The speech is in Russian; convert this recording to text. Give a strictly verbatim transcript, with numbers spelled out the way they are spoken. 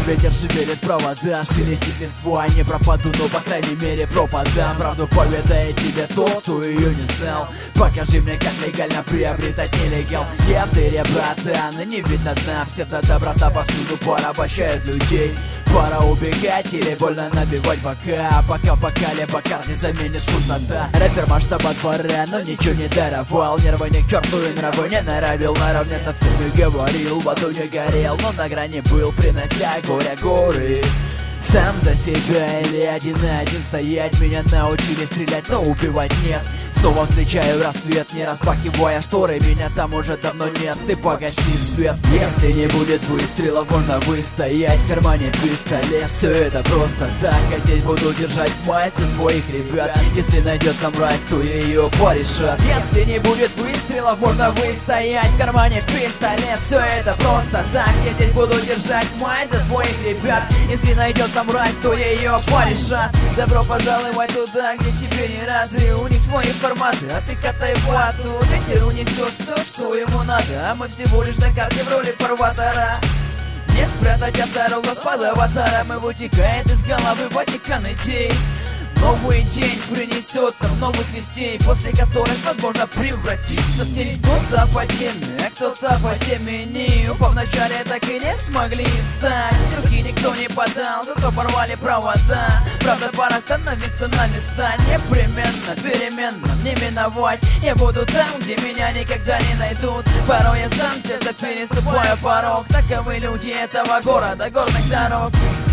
ветер шевелит провода, шелестит листва, не пропаду, но по крайней мере пропадам. Правду поведает тебе тот, кто ее не знал. Покажи мне, как легально приобретать нелегал. Я в дыре, братан, и не видно дна. Псевдо-доброта повсюду порабощает людей. Пора убегать или больно набивать бока, пока в бокале бокал не заменит пустота. Рэпер масштаба двора, но ничего не даровал. Нервы ни к черту и нравы не наравил. Наравне со всеми говорил, в аду не горел, но на грани был, принося горе горы. Сам за себя или один на один стоять. Меня научили стрелять, но убивать нет. Снова встречаю рассвет, не распахивая шторы. Меня там уже давно нет, ты погаси свет. Если не будет выстрелов, можно выстоять. В кармане пистолет, все это просто так. А здесь буду держать мать за своих ребят. Если найдется мразь, то ее порешат. Если не будет выстрелов, можно выстоять. В кармане пистолет, все это просто так. Я здесь буду держать мать за своих ребят. Если найдется мразь, то ее порешат. Добро пожаловать туда, где тебе не рады. У них свои форматы, а ты катай вату. Ветер унесет все, что ему надо, а мы всего лишь на карте в роли фарватера. Не спрятать автору господа аватара. Мы вытекает из головы Ватикан идей. Новый день принесет нам новых вестей, после которых возможно превратиться в тень. Кто-то по теме, а кто-то по теме не. Упав вначале, так и не смогли встать. Руки никто не подал, зато порвали провода. Правда, пора становиться на места. Непременно, переменно, не миновать. Я буду там, где меня никогда не найдут. Порой я сам часто переступаю порог. Таковы люди этого города, горных дорог.